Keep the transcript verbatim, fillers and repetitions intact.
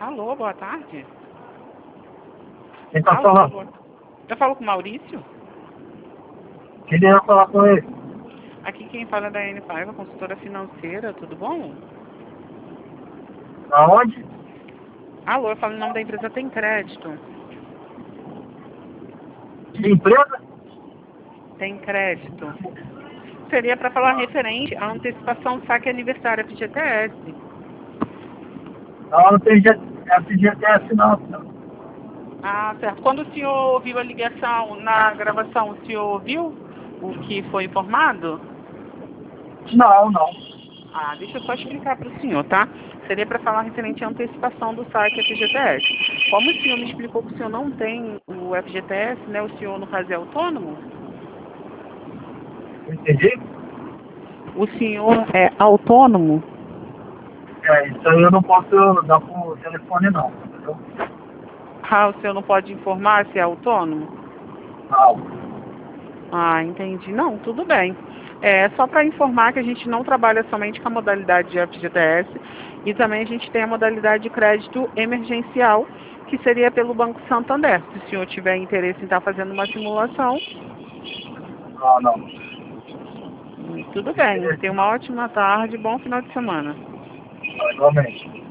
Alô, boa tarde. Quem tá Alô, falando? boa... Eu falo com o Maurício? Queria falar com ele. Aqui quem fala é da N Paiva, consultora financeira, tudo bom? Aonde? Alô, eu falo em nome da empresa Tem Crédito. Que empresa? Tem Crédito. Seria para falar referente à antecipação do saque aniversário F G T S. Não, não tem F G T S não, senhor. Ah, certo. Quando o senhor ouviu a ligação na gravação, o senhor ouviu o que foi informado? Não, não. Ah, deixa eu só explicar para o senhor, tá? Seria para falar referente à antecipação do saque F G T S. Como o senhor me explicou que o senhor não tem o F G T S, né? O senhor no caso é autônomo? Entendi? O senhor é autônomo? É, isso aí eu não posso dar por telefone não, entendeu? Ah, o senhor não pode informar se é autônomo? Não. Ah, entendi. Não, tudo bem. É só para informar que a gente não trabalha somente com a modalidade de F G T S e também a gente tem a modalidade de crédito emergencial, que seria pelo Banco Santander. Se o senhor tiver interesse em estar fazendo uma simulação, Não, não. hum, tudo bem. Tenha uma ótima tarde, bom final de semana. Igualmente.